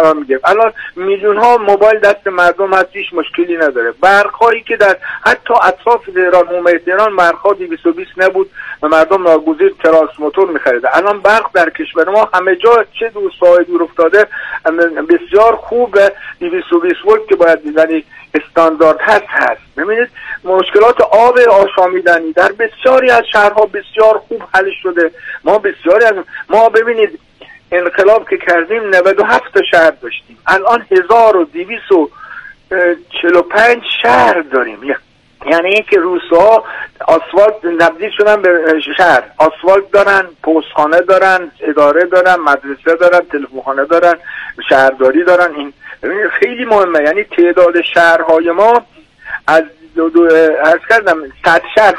قرار میگیره. الان میلیون ها موبایل دست مردم هست، هیچ مشکلی نداره. برق‌هایی که در حتی اطراف تهران، حومه تهران برق‌ها 220 نبود و مردم ناگزیر ترانسفورماتور می‌خریدن. الان برق در کشور ما همه جا، چه روستاهای دور افتاده، بسیار خوب 220 ولت که باید میزنی استاندارد هست. ببینید مشکلات آب آشامیدنی در بسیاری از شهرها بسیار خوب حل شده. ما ببینید انقلاب که کردیم 97 تا شهر داشتیم، الان 1245 شهر داریم. یعنی اینکه روستاها آسفالت نبدیل شدن به شهر، آسفالت دارن، پستخانه دارن، اداره دارن، مدرسه دارن، تلفنخانه دارن، شهرداری دارن. این خیلی مهمه. یعنی تعداد شهرهای ما از عرض کردم 100 شهر،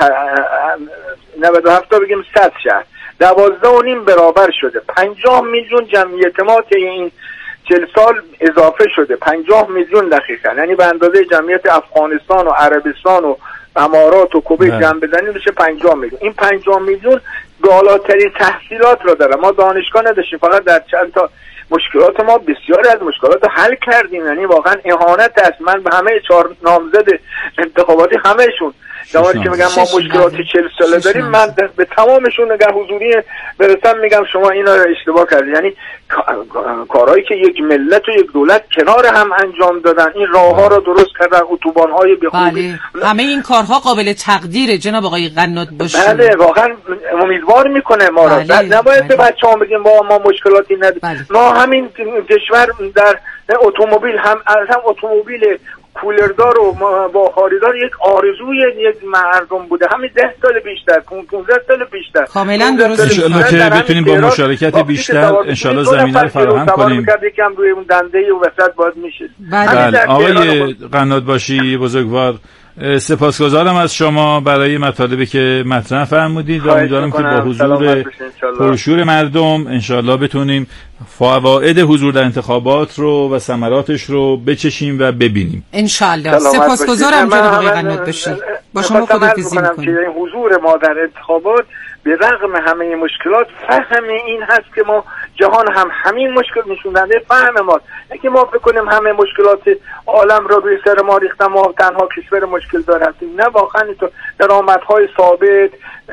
97 تا بگیم 100 شهر 12.5 برابر شده. 50 میلیون جمعیت ما طی این 40 سال اضافه شده. 50 میلیون دقیقاً، یعنی به اندازه جمعیت افغانستان و عربستان و امارات و کویت جمع بزنیم میشه 50 میلیون. این 50 میلیون بالاترین تحصیلات را داره. ما دانشگاه نداشتیم، فقط در چند تا مشکلات ما بسیاری از مشکلات رو حل کردیم. یعنی واقعا اهانت است. من به همه 4 نامزد انتخاباتی همهشون زمانی که میگم ما مشکلات 40 ساله داریم، من به تمامشون اگر حضوری برسم میگم شما اینا رو اشتباه کردید. یعنی کارهایی که یک ملت و یک دولت کنار هم انجام دادن، این راهها رو درست کردن، اتوبان‌های به خوبی. همه این کارها قابل تقدیره جناب آقای قنات باشی. بله واقعا امیدوار میکنه ما را. نباید به بچه‌ها بگیم ما مشکلاتی نداریم. ما همین کشور در اتومبیل هم اتومبیل کولردار و بخاریدار یک آرزوی یک مردم بوده، همین 10 سال بیشتر، 15 سال بیشتر. کاملا درست. ان شاءالله که بتونیم با مشارکت بیشتر ان شاءالله زمینه رو فراهم کنیم. یکم روی اون دنده و وسط باز میشه. بله آقای قنات باشی بزرگوار، سپاسگزارم از شما برای مطالبی که مطرح فرمودید و امیدوارم که با حضور پرشور مردم انشالله بتونیم فواید حضور در انتخابات رو و ثمراتش رو بچشیم و ببینیم انشالله. سپاسگزارم جناب آقای قنات باشی. با شما خداحافظی می‌کنم. حضور ما در انتخابات به رغم همه مشکلات فهم این هست که ما جهان هم همین مشکل نشون داده، فهم ما اینکه ما فکر کنیم همه مشکلات عالم را روی سر ما ریختن، ما تنها کشور مشکل دار هستیم. نه واقعا اینطور. درآمدهای ثابت،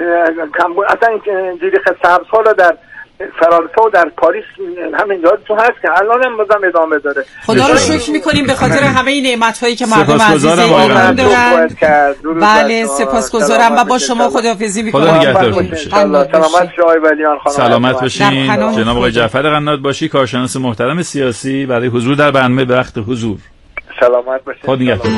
اصلا جریخ سبزها را در فرانسه و در پاریس همین یادتون هست که الان هم بازم ادامه داره. خدا رو شکر می‌کنیم به خاطر همه این نعمت‌هایی که مردم عزیز ایران دارن. بله سپاسگزارم و با شما خداحافظی می‌کنم. خدا نگهدار باشه. سلامت باشید آقای ولیان خانم. سلامت باشین. جناب آقای جعفر قنات باشی، کارشناس محترم سیاسی، برای حضور در برنامه به وقت حضور. سلامت باشید. خدا نگهدار.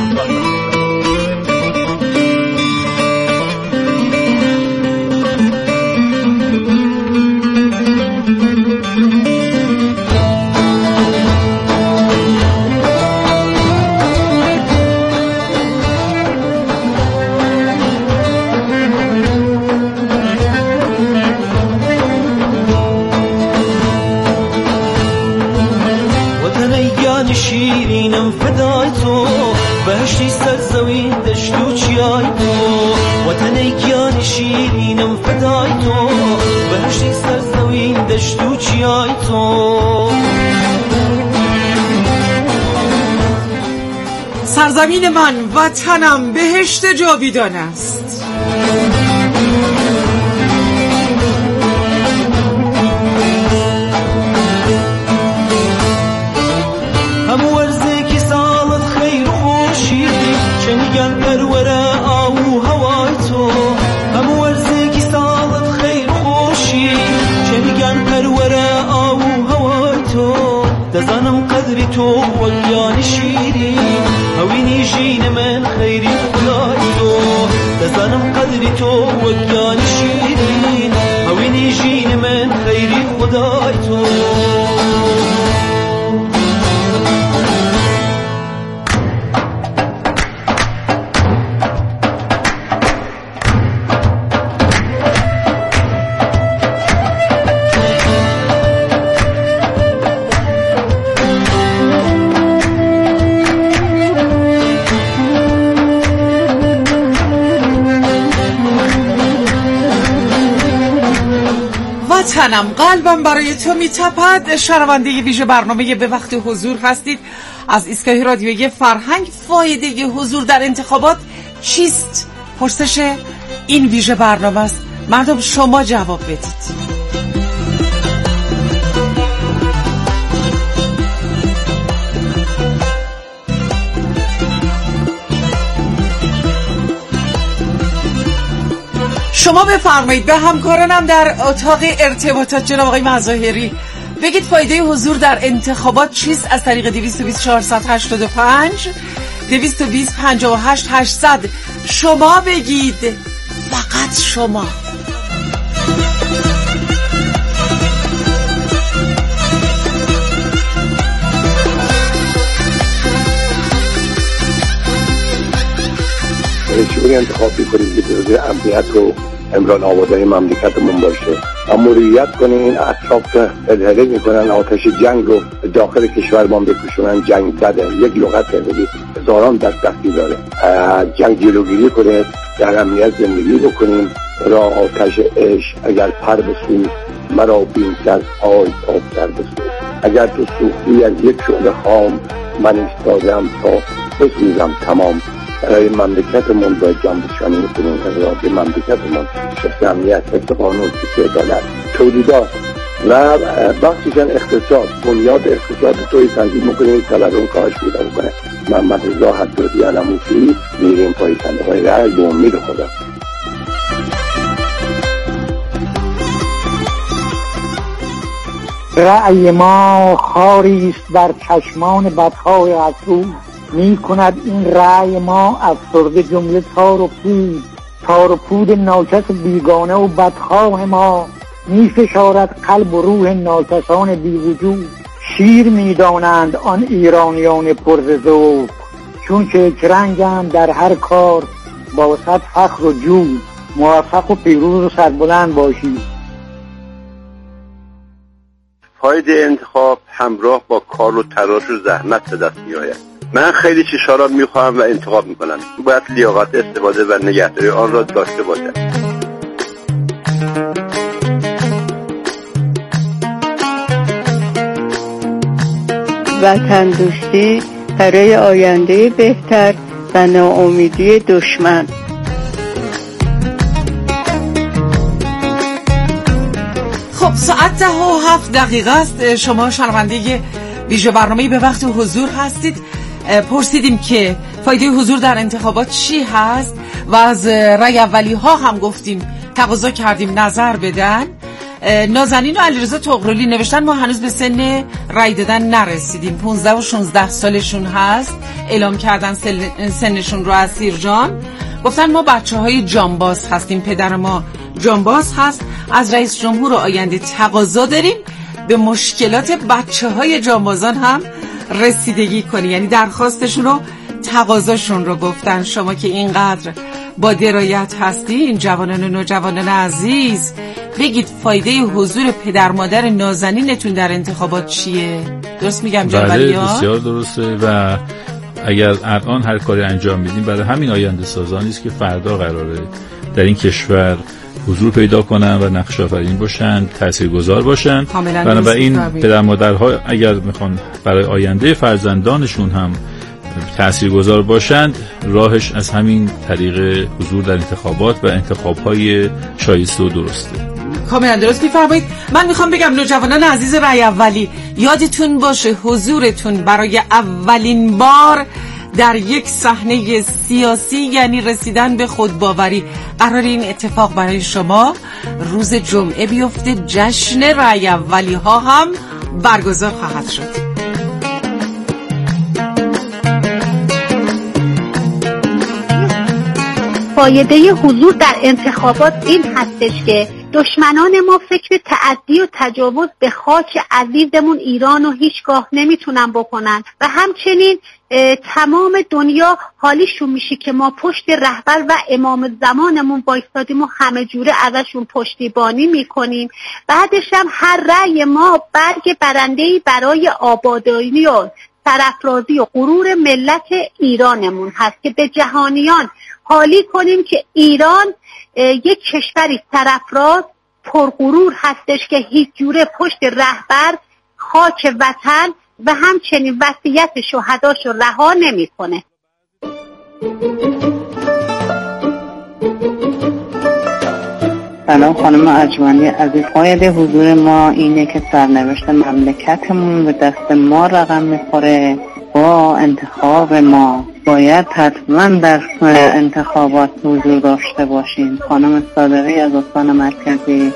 شیرینم فدای تو، بهشتی سرزمین دشت و چیای تو. وطن گیان شیرینم فدای تو، بهشتی سرزمین دشت و چیای تو. سرزمین من، وطنم، بهشت جاویدان است. چنگل پروره آو هوای تو، هم ورزی کی سالت خیر خوشی. چنگل پروره آو هوای تو، دزانم قدری تو ولیان شیری. هوینی جین من خیری خدای تو، تنم قلبم برای تو میتپد. شنونده ویژه برنامه به وقت حضور هستید از ایستگاه رادیویی فرهنگ. فایده حضور در انتخابات چیست؟ پرسش این ویژه برنامه است. مردم شما جواب بدید. شما بفرمایید به همکارانم در اتاق ارتباطات جناب آقای مظاهری بگید فایده حضور در انتخابات چیست از طریق 220 485 220 58 800. شما بگید، فقط شما. چون انتخاب بکنید که جزء امنیت و امران آوازهای مملکتمون باشه و مدیریت کنه. این اطراف اداره میکنن آتش جنگ رو داخل کشور ما بکشونن. جنگ بده، یک لغت بگید هزاران دستی داره. جنگ جلوگیری کنه، در امنیت زندگی بکنیم. را آتش عشق اگر پر بسوز مرا بین که از پای تا سر بسوز. اگر تو سوختی از یک شعله خام من ایستادم تا بسوزم تمام. برای مملکتمون باید جنبشانی میکنیم به مملکتمون شخص امنیت، حفظ قانون، حفظ عدالت، تولیدات و بخشیشن اقتصاد، بنیاد اقتصاد توی تنظیم میکنیم. تورم کاهش پیدا میکنه. محمد رضا حدادی علموسی میریم پای صندوق رای به امید خدا. رأی ما خاری است بر چشمان بدخواه افسوس. می کند این رأی ما افسرده جمله تار و پود ناکس بیگانه و بدخواه ما. می فشارد قلب و روح ناکسان بی وجود. شیر می دانند آن ایرانیان پرز ذوق، چون که رنگند در هر کار با صد فخر و جود. موفق و پیروز و سربلند باشید. فایده انتخاب همراه با کار و تلاش و زحمت به دست می آید. من خیلی چیزها را میخواهم و انتخاب میکنم. باید لیاقت استفاده و نگهداری آن را داشته باشد. وطن دوستی برای آینده بهتر و ناامیدی دشمن. خب ساعت 10:07 است. شما شنونده ویژه برنامه به وقت حضور هستید. پرسیدیم که فایده حضور در انتخابات چی هست و از رای اولی ها هم گفتیم، تقاضا کردیم نظر بدن. نازنین و علیرضا طغرلی نوشتن ما هنوز به سن رای دادن نرسیدیم، 15 و 16 سالشون هست، اعلام کردن سنشون رو. اسیر جان گفتن ما بچه‌های جانباز هستیم، پدر ما جانباز هست. از رئیس جمهور آینده تقاضا داریم به مشکلات بچه‌های جانبازان هم رسیدگی کنی. یعنی درخواستشون رو، تقاضاشون رو گفتن. شما که اینقدر با درایت هستین جوانان و نوجوانان عزیز، بگید فایده حضور پدر مادر نازنینتون در انتخابات چیه؟ درست میگم جنبالیان؟ بله بسیار درسته. و اگر الان هر کاری انجام میدیم برای همین آینده سازانی است که فردا قراره در این کشور حضور پیدا کنن و نقش آفرین باشن، تاثیرگذار باشن. بنابراین پدر مادرها اگر میخوان برای آینده فرزندانشون هم تاثیرگذار باشند، راهش از همین طریق حضور در انتخابات و انتخاب‌های شایسته و درسته. کاملا درست می‌فرمایید. من میخوام بگم نوجوانان عزیز رای اولی، یادتون باشه حضورتون برای اولین بار در یک صحنه سیاسی یعنی رسیدن به خودباوری. قرار این اتفاق برای شما روز جمعه بیفته. جشن رای اولی ها هم برگزار خواهد شد. فایده حضور در انتخابات این هستش که دشمنان ما فکر تعدی و تجاوز به خاک عزیزمون ایران رو هیچگاه نمیتونن بکنن و همچنین تمام دنیا حالیشون میشه که ما پشت رهبر و امام زمانمون بایستادیم و همه جوره ازشون پشتیبانی میکنیم. بعدش هم هر رأی ما برگ برنده‌ای برای آبادانی و سرافرازی و غرور ملت ایرانمون هست که به جهانیان حالی کنیم که ایران یک کشوری سرافراز، پرغرور هستش که هیچ جوره پشت رهبر خاک وطن و همچنین وصیت شهداشو رها نمیکنه. سلام خانم ارجمندی عزیز، باید حضور ما اینه که سرنوشت مملکتمون به دست ما رقم میخوره. با انتخاب ما باید حتما در انتخابات حضور داشته باشیم. خانم صادقی از استان مرکزی.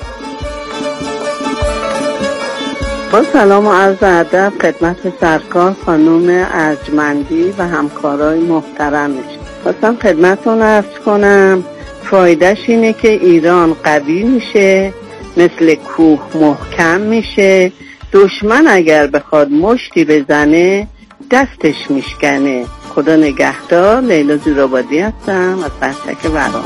با سلام و عرض ادب خدمت سرکار خانم ارجمندی و همکارای محترمش، خواستم خدمتتون عرض کنم فایدهش اینه که ایران قوی میشه، مثل کوه محکم میشه، دشمن اگر بخواد مشتی بزنه دستش میشکنه. خدا نگهدار. لیلا زیرآبادی هستم از بستک ورام.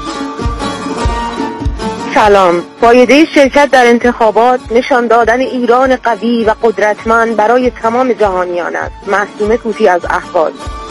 سلام. فایده شرکت در انتخابات نشان دادن ایران قوی و قدرتمند برای تمام جهانیان است. معصومه کوتی از اهواز.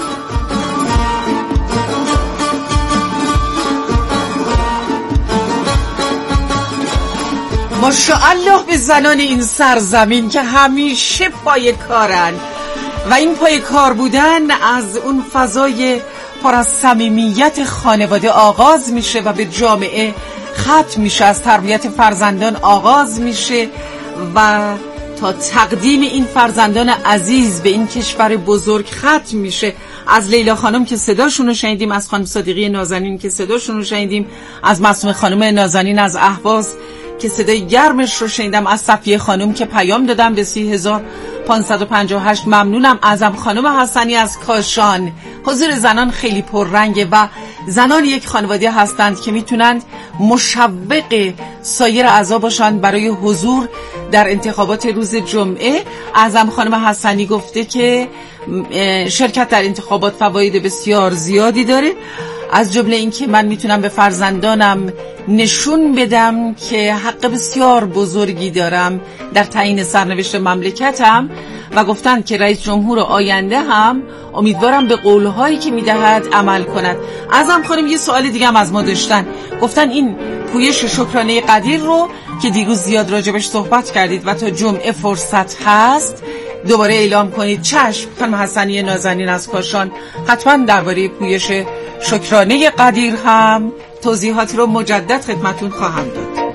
ماشاءالله به زنان این سرزمین که همیشه پای کارن و این پای کار بودن از اون فضای پر از صمیمیت خانواده آغاز میشه و به جامعه ختم میشه، از تربیت فرزندان آغاز میشه و تا تقدیم این فرزندان عزیز به این کشور بزرگ ختم میشه. از لیلا خانم که صداشون رو شنیدیم، از خانم صادقی نازنین که صداشون رو شنیدیم، از معصومه خانم نازنین از اهواز که صدای گرمش رو شنیدم، از صفیه خانم که پیام دادم به 30558 ممنونم، ازم خانم حسنی از کاشان. حضور زنان خیلی پررنگه و زنان یک خانواده هستند که میتونند مشوق سایر اعضا باشند برای حضور در انتخابات روز جمعه. ازم خانم حسنی گفته که شرکت در انتخابات فواید بسیار زیادی داره، از جمله این که من میتونم به فرزندانم نشون بدم که حق بسیار بزرگی دارم در تعیین سرنوشت مملکتم و گفتن که رئیس جمهور آینده هم امیدوارم به قولهایی که میدهد عمل کند. ازم خانم یه سوال دیگه هم از ما داشتن، گفتن این پویش شکرانه قدیر رو که دیروز زیاد راجبش صحبت کردید و تا جمعه فرصت هست دوباره اعلام کنید. چشم خانم حسنی نازنین از کاشان، حتما درباره پویش شکرانه قدیر هم توضیحاتی رو مجدد خدمتون خواهم داد.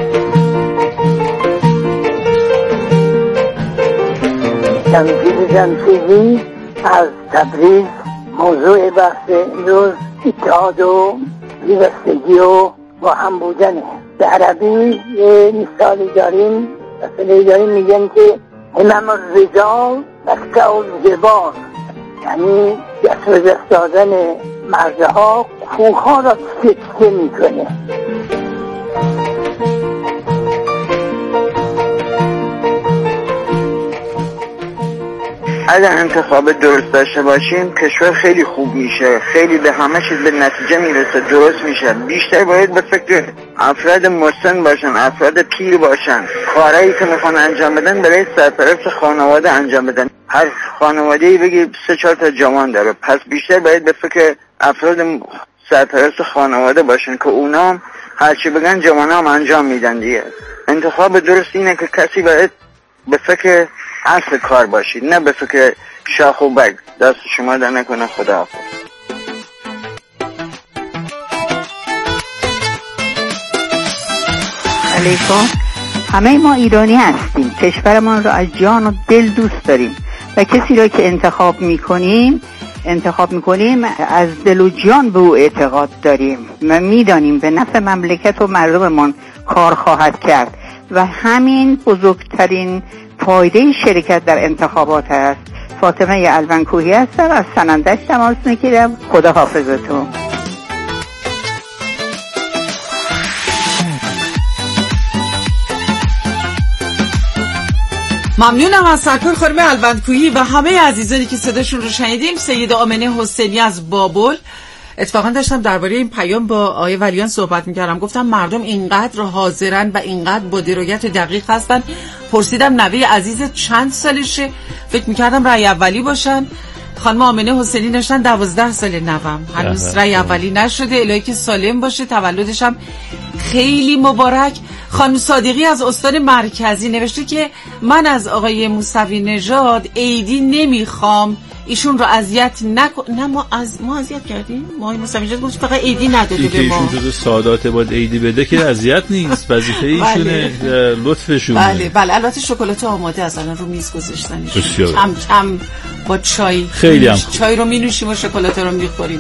شمشیر جمشیدی از تبریز. موضوع بحث امروز اتحاد و پیوستگی و با هم بودنه. به عربی یه مثالی داریم، مثلا داریم میگن که همم الرجال مقطع الجبال، یعنی دست به دست دادن مردها کوها را سکته میکنه. اگر انتخاب درست داشته باشیم کشور خیلی خوب میشه، خیلی به همه چیز به نتیجه میرسه، درست میشه. بیشتر باید به فکر افراد مسن باشن، افراد پیر باشن، کارهایی که میخوان انجام بدن برای سرپرست خانواده انجام بدن. هر خانواده‌ای بگی 3-4 تا جوان داره، پس بیشتر باید به فکر افراد سرپرست خانواده باشن که اونا هرچی بگن جوانا هم انجام میدن دیگه. انتخاب درست اینه که کسی باید به فکر اصل کار باشید، نه به فکر شاخ و برگ. دست شما در نکنه. خدا حافظ. علیکم. همه ما ایرانی هستیم، کشورمان را از جان و دل دوست داریم و کسی را که انتخاب میکنیم از دل و جان به او اعتقاد داریم و میدانیم به نفع مملکت و مردممان کار خواهد کرد و همین بزرگترین فایده شرکت در انتخابات است. فاطمه الونکوهی هستم از سنندج تماس میگیرم. خدا حافظتون. ممنونم از سرکار خانم الونکوهی و همه عزیزانی که صداشون رو شنیدیم. سید آمنه حسینی از بابل. اتفاقا داشتم درباره این پیام با آقای ولیان صحبت میکردم، گفتم مردم اینقدر حاضرن و اینقدر با درایت دقیق هستن. پرسیدم نوه عزیز چند سالشه؟ فکر میکردم رأی اولی باشن. خانم آمنه حسینی نشن 12 سال نوام، هنوز رأی اولی نشده. الهی که سالم باشه، تولدش هم خیلی مبارک. خانم صادقی از استان مرکزی نوشته که من از آقای موسوی نژاد عیدی نمیخوام، ایشون رو اذیت نه ما اذیت کردیم. ما موسوی نژاد گفت فقط عیدی نداده به ما. ایشون جزو سادات باید عیدی بده که اذیت نیست، وظیفه ایشونه، لطفشونه. بله البته شکلات آماده از الان رو میز گذاشتن، کم کم با چای خیلی هم چای رو مینوشیم و شکلات رو میخوریم.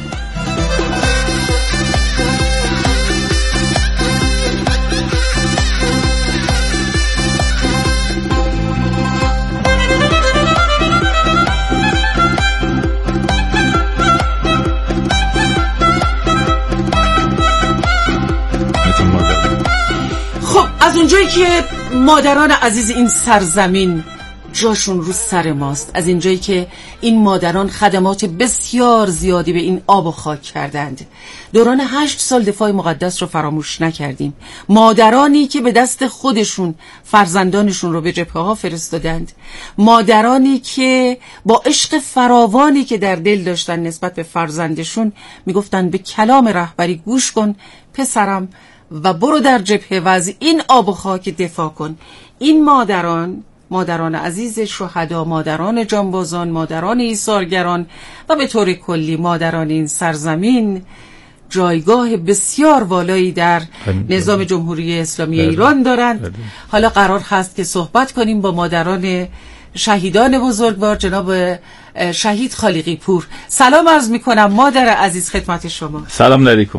از اونجایی که مادران عزیز این سرزمین جاشون رو سر ماست، از اینجایی که این مادران خدمات بسیار زیادی به این آب و خاک کردند، دوران 8 سال دفاع مقدس رو فراموش نکردیم. مادرانی که به دست خودشون فرزندانشون رو به جبهه‌ها فرستادند، مادرانی که با عشق فراوانی که در دل داشتن نسبت به فرزندشون میگفتن به کلام رهبری گوش کن پسرم و برو در جبهه و از این آب و خاک دفاع کن. این مادران عزیز شهدا، مادران جانبازان، مادران ایثارگران و به طور کلی مادران این سرزمین جایگاه بسیار والایی در نظام جمهوری اسلامی ایران دارند. حالا قرار هست که صحبت کنیم با مادران شهیدان بزرگوار، جناب شهید خالقی پور. سلام عرض میکنم مادر عزیز خدمت شما. سلام علیکم.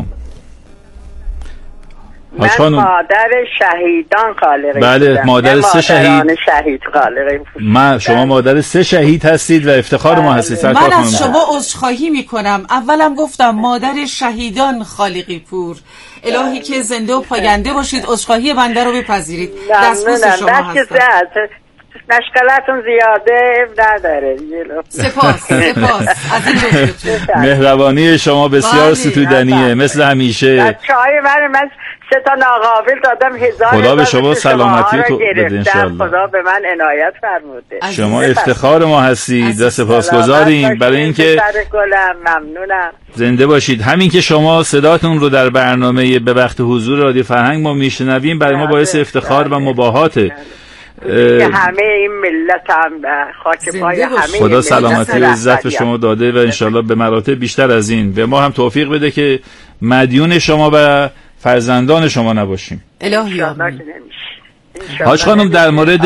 من مادر شهیدان خالقی. بله مادر 3 شهید خالقی. شما مادر 3 شهید هستید و افتخار ما هستید. من از شما عذرخواهی میکنم. اولم گفتم مادر شهیدان خالقی پور. الهی که زنده و پاینده باشید. عذرخواهی بنده رو بپذیرید. دستبوس شما هستم. مشکلاتون زیاده نداره. سپاس از این لطفتون. مهربانی شما بسیار ستودنیه مثل همیشه. چای من 3 تا ناقابل دادم، 1000 خدا به شما سلامتی تو بده انشالله. خدا به من عنایت فرموده. شما افتخار ما هستید و سپاسگزاریم برای اینکه ممنونم. زنده باشید. همین که شما صداتون رو در برنامه به وقت حضور رادیو فرهنگ ما میشنویم برای ما باعث افتخار و مباهاته. همه این ملت هم خاک پای همه خدا سلامتی و عزت به شما داده و انشالله به مراتب بیشتر از این به ما هم توفیق بده که مدیون شما و فرزندان شما نباشیم. الهی آمین. حاج خانم در مورد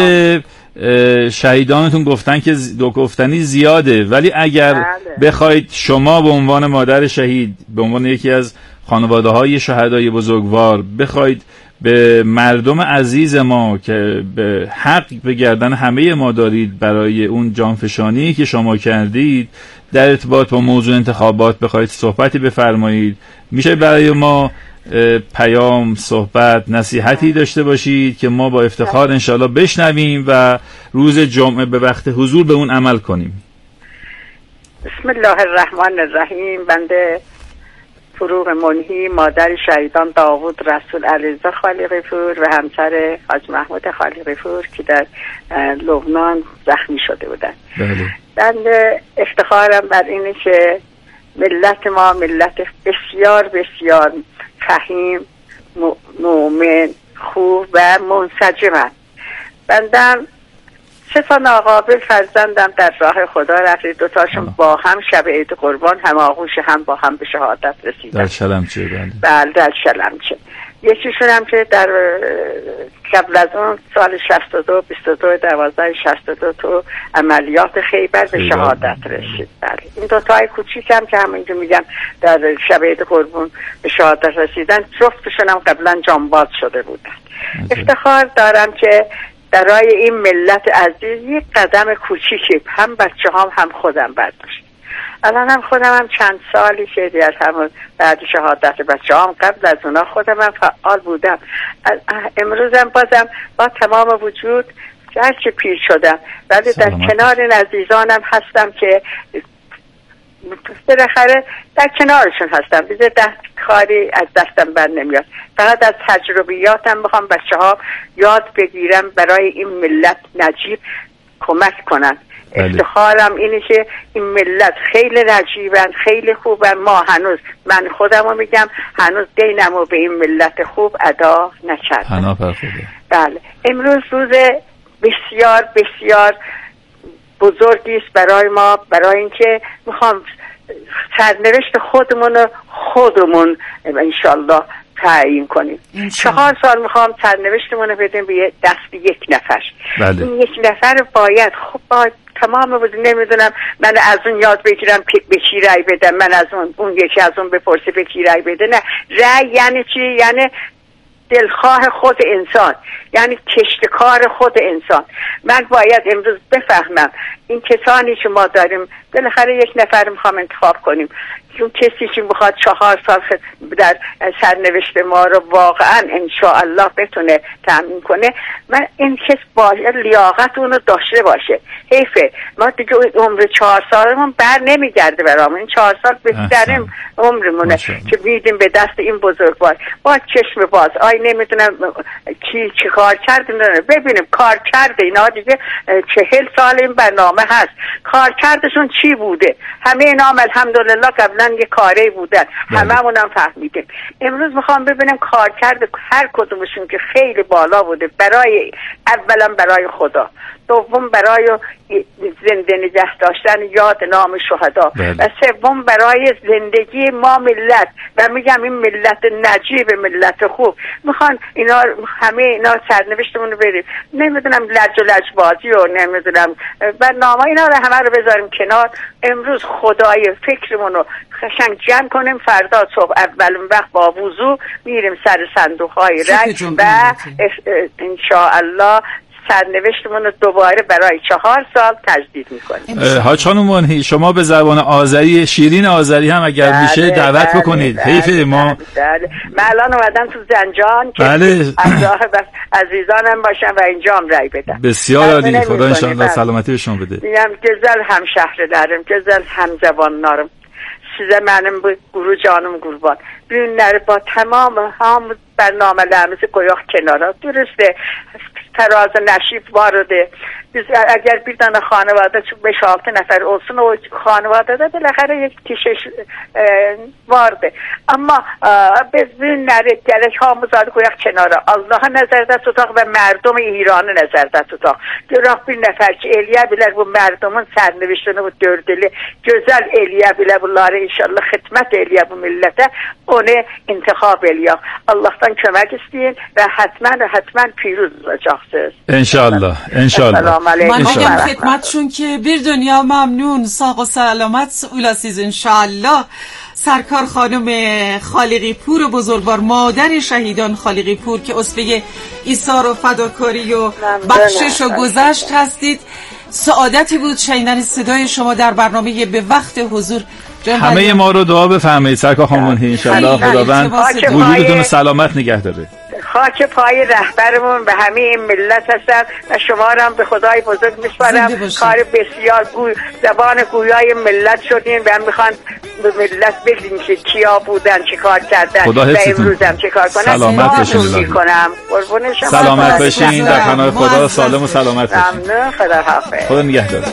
شهیدانتون گفتن که گفتنی زیاده، ولی اگر بخواید شما به عنوان مادر شهید، به عنوان یکی از خانواده های شهدای بزرگوار بخواید به مردم عزیز ما که به حق به گردن همه ما دارید برای اون جانفشانی که شما کردید در ارتباط با موضوع انتخابات بخواید صحبتی بفرمایید، میشه برای ما پیام، صحبت، نصیحتی داشته باشید که ما با افتخار انشالله بشنویم و روز جمعه به وقت حضور به اون عمل کنیم. بسم الله الرحمن الرحیم. بنده فروغ منهی مادر شهیدان داوود رسول علیزاده خالقی پور و همسر حاج محمود خالقی پور که در لبنان زخمی شده بودند. بنده افتخارم بر اینه که ملت ما ملت بسیار بسیار فهیم، مؤمن، خوب و منسجمند. بندم 3 تا ناقابل فرزندم در راه خدا رفت، 2 تاشون با هم شب عید قربان هماغوش هم با هم به شهادت رسیدن در شلمچه. بله در شلمچه. یکیشون هم که در قبل از اون سال 62 22/12/62 تو عملیات خیبر به شهادت رسید. بله این 2 تای کوچیکم که همینجا میگم در شب عید قربان به شهادت رسیدن، جفتشون هم قبلا جانباز شده بودن. افتخار دارم که برای این ملت عزیز یک قدم کوچیکی هم بچه‌هام هم خودم برداشت. الان هم خودم هم چند سالی که در همون بعد شهادت بچه‌هام قبل از اونا خودم هم فعال بودم. امروزم بازم با تمام وجود هرچه پیر شدم ولی در کنار این عزیزانم هستم که بالاخره در کنارشون هستم. بیزه کاری از دستم بر نمیاد. فقط از تجربیاتم بخوام بچه ها یاد بگیرم برای این ملت نجیب کمک کنن. افتخارم اینه که این ملت خیلی نجیبن، خیلی خوبن. ما هنوز، من خودم رو میگم، هنوز دینمو به این ملت خوب ادا نکردم. بله، امروز روز بسیار بسیار بزرگی است برای ما، برای اینکه میخوام سرنوشت خودمون انشالله تعیین کنیم. 4 سال میخوام سرنوشتمون رو بدیم به دست یک نفر. بله. این یک نفر باید تمام بود. نمیدونم من از اون یاد بگیرم به کی رأی بدم، من از اون یکی از اون بپرسه به کی رأی بده. نه، رأی یعنی چی؟ یعنی دلخواه خود انسان، یعنی کشتکار خود انسان. من باید امروز بفهمم این کسانی که ما داریم، بالاخره یک نفر میخوام انتخاب کنیم، اون کسی که میخواد 4 سال در سرنوشت ما رو واقعا انشاءالله بتونه تأمین کنه. من این کس باید لیاقت اونو داشته باشه. حیفه ما دیگه عمر 4 سالمون بر نمیگرده برامون. این 4 سال بهترین عمرمونه که میدیم به دست این بزرگوار با چشم باز. نمیدونم کی چی کار کرده، ببینیم کار کرده اینا دیگه 40 سال این برنامه هست، کار کردشون چی بوده؟ همه اینا الحمدلله قبلا یه کاری بودن، هممون هم فهمیدیم. امروز میخوام ببینم کار کرده هر کدومشون که خیلی بالا بوده، برای اولا برای خدا، دوم برای زنده نگه داشتن یاد نام شهدا، و سوم برای زندگی ما ملت. و میگم این ملت نجیب، ملت خوب، میخوان اینا همه اینا سرنوشتمون رو بریم. نمیدونم لج و لجبازی و نمیدونم برنامه اینا رو همه رو بذاریم کنار. امروز خدای فکرمون رو قشنگ جمع کنیم، فردا صبح اول وقت با وضو میریم سر صندوق های رای و انشاءالله سرنوشتمون رو دوباره برای 4 سال تجدید میکنیم. حاج خانم منهی، شما به زبان آذری، شیرین آذری هم اگر میشه دعوت بکنید. حیف ما من الان اومدم تو زنجان که عزیزانم باشم و اینجام رای بدم. بسیار عالی، خدا انشاءالله سلامتی به شما بده. میگم گزل هم شهر دارم، گزل هم زبان نارم، سیزه منم به گروه جانم قربان. بیون نره با تمام هم برنامه لحمه قیاق کنارا. درسته تراز نشیب وارده، اگر بیدن خانواده چون به 6 نفر اولسون و خانواده ده بالاخره یک کشش وارده، اما بزن نره گلش ها مزاد قیاق کنارا. الله نظر دست اتاق و مردم ایران نظر دست اتاق. گراخ بین نفر که الیا بیلر bu مردمون سرنوشتونه bu dördeli güzel الیا بیلر bu lare inşallah خدمت الیا bu millete onu انتخاب الیا. Allah'tan kömek isteyin ve حتما پیروز olacaksınız. انشالله انشالله. من بگم خدمتشون که بیر دنیا ممنون، ساق و سلامت اولاسیز انشالله. سرکار خانم خالقی پور بزرگوار، مادر شهیدان خالقی پور که اسوه ایثار و فداکاری و بخشش و گذشت هستید، سعادتی بود شنیدن صدای شما در برنامه به وقت حضور. همه ما رو دعا بفرمایید سرکار خانم منهی، انشالله خداوند وجودتون رو سلامت نگه داره. خاک پای رهبرمون به همه این ملت هستم و شما رو هم به خدای بزرگ میسپارم. کار بسیار زبان گویای ملت شدین و هم میخوان به ملت بگیم که کیا بودن چه کار کردن و امروز هم چه کار کنن. سلامت باشین. سلامت باشین، در پناه خدا سالم و سلامت باشین. ممنون، خدا حافظ. خدا نگهدار.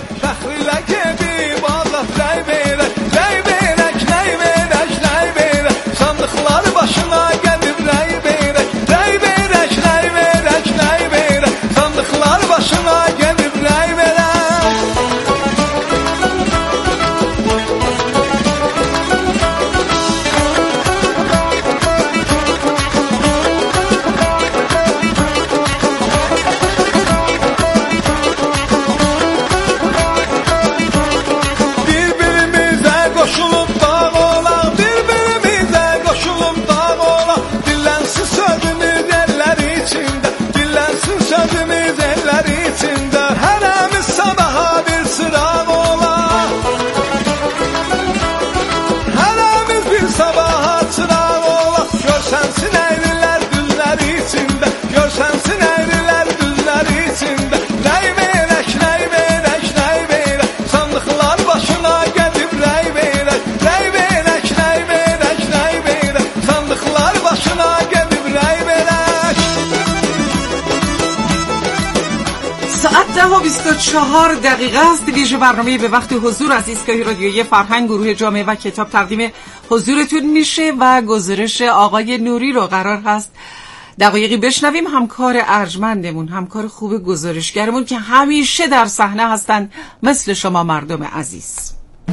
4 است. ویژه برنامه به وقت حضور از ایستگاه رادیویی فرهنگ گروه جامعه و کتاب تقدیم حضورتون میشه و گزارش آقای نوری رو قرار هست دقایقی بشنویم. همکار ارجمندمون، همکار خوب گزارشگرمون که همیشه در صحنه هستن مثل شما مردم عزیز.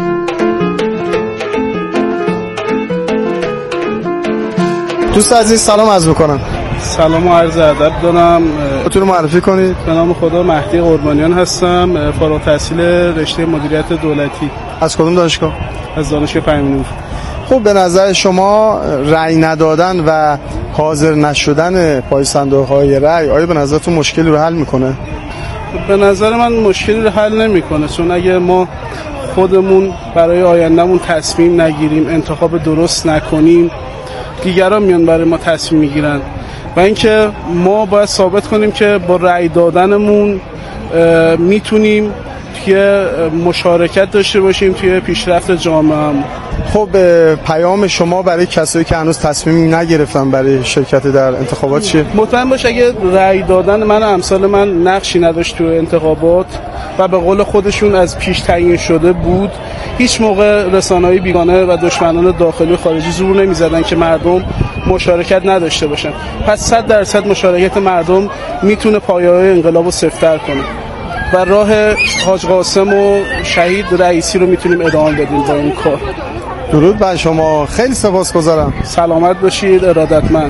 دوست عزیز سلام عرض میکنم. سلام و عرض ادب دارم. خودتون رو معرفی کنید. به نام خدا مهدی قربانیان هستم، فارغ التحصیل رشته مدیریت دولتی. از کدوم دانشگاه؟ از دانشگاه پیم‌نور. خب به نظر شما رأی ندادن و حاضر نشدن پای صندوق‌های رأی آیا به نظرتون مشکلی رو حل میکنه؟ به نظر من مشکلی رو حل نمیکنه، چون اگه ما خودمون برای آیندهمون تصمیم نگیریم، انتخاب درست نکنیم، دیگران میان برای ما تصمیم میگیرن و اینکه ما باید ثابت کنیم که با رأی دادنمون میتونیم توی مشارکت داشته باشیم توی پیشرفت جامعه. خب پیام شما برای کسایی که هنوز تصمیمی نگرفتن برای شرکت در انتخابات چیه؟ مطمئن باش اگه رأی دادن من و امثال من نقشی نداشت توی انتخابات و به قول خودشون از پیش تعیین شده بود، هیچ موقع رسانه‌های بیگانه و دشمنان داخلی و خارجی زور نمی‌زدن که مردم مشارکت نداشته باشن. پس 100% مشارکت مردم میتونه پایه‌های انقلاب رو سفت‌تر کنه و راه حاج قاسم و شهید رئیسی رو میتونیم ادامه بدیم با این کار. درود بر شما، خیلی سپاسگزارم. سلامت باشید، ارادتمند.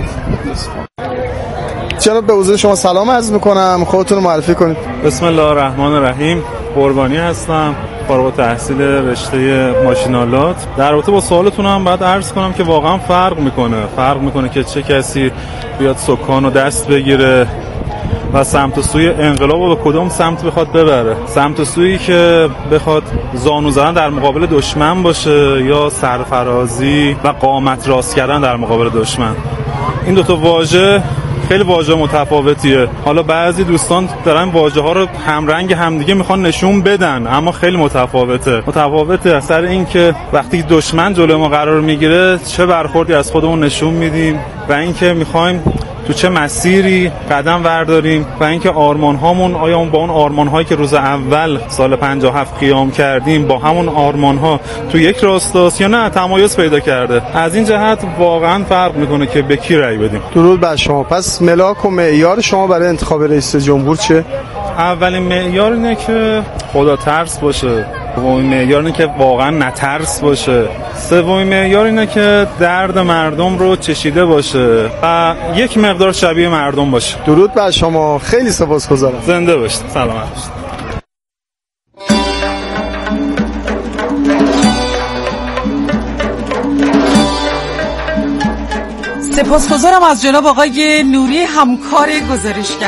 جناب به حضور شما سلام عرض میکنم، خودتون رو معرفی کنید. بسم الله الرحمن الرحیم. قربانی هستم، فارغ التحصیل رشته ماشینالات. در رابطه با سوالتون هم باید عرض کنم که واقعا فرق میکنه که چه کسی بیاد سکان رو دست بگیره و سمت سوی انقلاب رو به کدوم سمت بخواد ببره. سمت سویی که بخواد زانو زدن در مقابل دشمن باشه یا سرفرازی و قامت راست کردن در مقابل دشمن. این دوتا واژه خیلی واژه متفاوتیه. حالا بعضی دوستان دارن واژه ها رو همرنگ همدیگه میخوان نشون بدن، اما خیلی متفاوته از سر این که وقتی دشمن جلوی ما قرار میگیره چه برخوردی از خودمون نشون میدیم و اینکه میخوایم تو چه مسیری قدم برداریم و اینکه آرمان هامون آیا با اون آرمان هایی که روز اول سال 57 قیام کردیم با همون آرمان ها تو یک راستاست یا نه تمایز پیدا کرده. از این جهت واقعا فرق میکنه که به کی رأی بدیم. درود بر شما. پس ملاک و معیار شما برای انتخاب رئیس جمهور چیه؟ اولین معیار اینه که خدا ترس باشه، دومین معیار اینه که واقعا نترس باشه، سومین معیار اینه که درد مردم رو چشیده باشه و یک مقدار شبیه مردم باشه. درود بر شما، خیلی سپاسگزارم. زنده باشید، سلامت باشید. سپاسگزارم از جناب آقای نوری، همکار گزارشگر.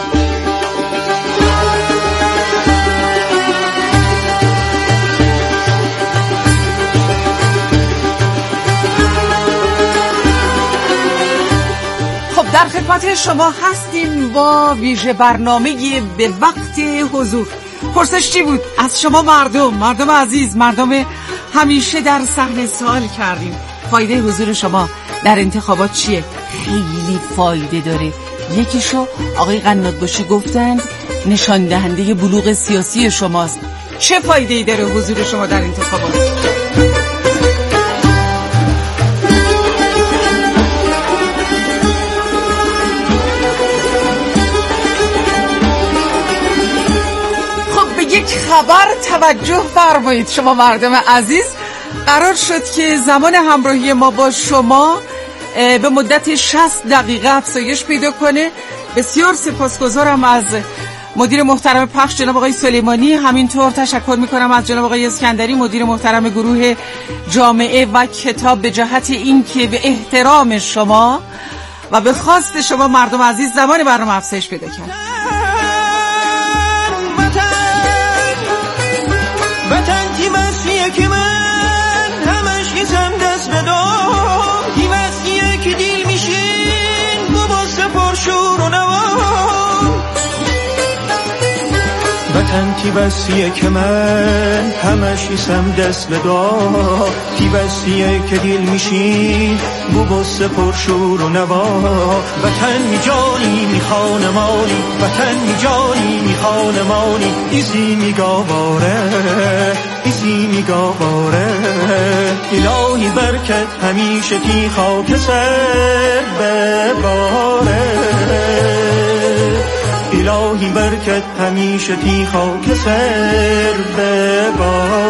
در خدمت شما هستیم با ویژه برنامه به وقت حضور. پرسش چی بود؟ از شما مردم عزیز، مردم همیشه در صحنه سوال کردیم فایده حضور شما در انتخابات چیه؟ خیلی فایده داره. یکیشو آقای قنادباشی گفتند نشان دهنده بلوغ سیاسی شماست. چه فایده‌ای داره حضور شما در انتخابات؟ یک خبر توجه فرمایید شما مردم عزیز. قرار شد که زمان همراهی ما با شما به مدت 60 دقیقه افزایش پیدا کنه. بسیار سپاسگزارم از مدیر محترم پخش جناب آقای سلیمانی، همینطور تشکر میکنم از جناب آقای اسکندری مدیر محترم گروه جامعه و کتاب به جهت اینکه به احترام شما و به خواست شما مردم عزیز زمان برنامه افزایش پیدا کرد. وطن تیمسیه که من همش کسم دست بدام، تیمسیه که دیل میشین با سپار شور و نوام. وطن تی بسیه که من همش ایسم دست بدا، تی بسیه که دیل میشین بو بسته پرشور و نوا. وطن می جانی می خانمانی، وطن می جانی می خانمانی، ایزی می گاواره ایزی می گاواره. الهی برکت همیشه تی خاک سر بباره، الهی برکت همیشه تی خاک سر بباره.